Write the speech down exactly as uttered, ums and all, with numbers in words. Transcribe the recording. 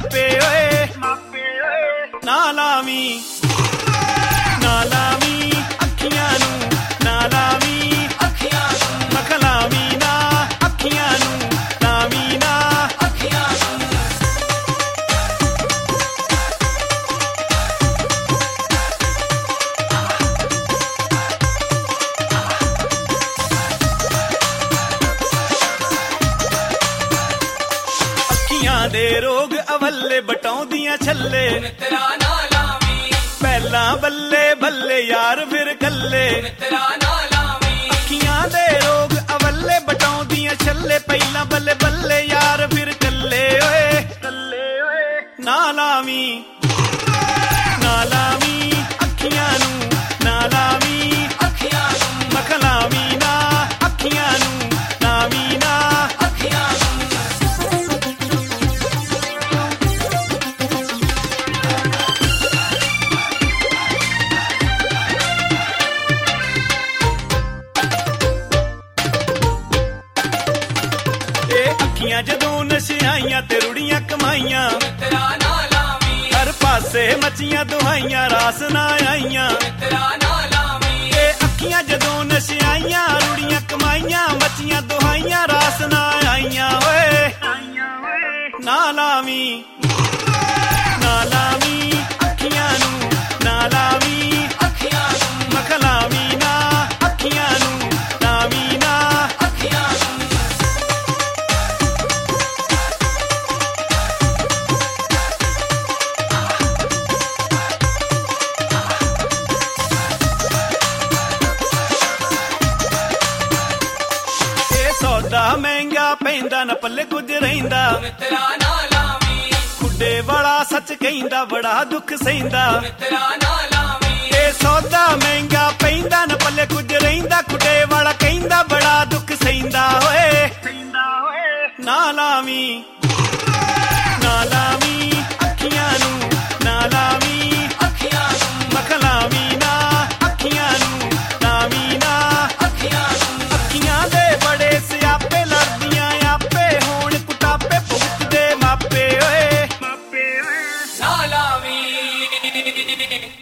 मापे ओए ना लावी ना लावी अखियां नू ना लावी अखियां नू मखलावी ना अखियां नू लावी ना अखियां नू दे रोग अवले बटाउंदियां छल्ले मित्रा ना लावी पहला बल्ले बल्ले यार फिर कल्ले मित्रा ना लावी अखियां दे रोग अवले बटाउंदियां छल्ले पहला बल्ले बल्ले यार फिर कल्ले ओए कल्ले ओए ना लावी ना लावी अखियां नू ना लावी अखियां नू मखलावी ना अखियां नू लावी ना अखियां नू अखियां जदों नशियाइयां ते रुड़ियां कमाइयां मित्रा ना लावी हर पासे मचियां दुहाइयां रास ना आइयां मित्रा ना लावी ए अखियां जदों नशियाइयां रुड़ियां कमाइयां मचियां दुहाइयां रास ना आइयां ओए ना लावी ना लावी अखियां नू ना लावी अखियां नू मखलावी ना अखियां नू लावी ना अखियां नू सौदा महंगा पैंदा न पल्ले कुछ रहिंदा मित्रा ना लावी खुडे वाला सच कहिंदा बड़ा दुख सहिंदा मित्रा ना लावी ए सौदा महंगा पैंदा न पल्ले कुछ रहिंदा खुडे वाला कहिंदा बड़ा दुख सहिंदा होए ना लावी ना लावी अखियां नू ना लावी अखियां नू मखलावी ना अखियां नू लावी ना अखियां नू अखियां दे बड़े सियापे लड़दियां आपे होण कुटापे भुगतदे मापे ओए ना लावी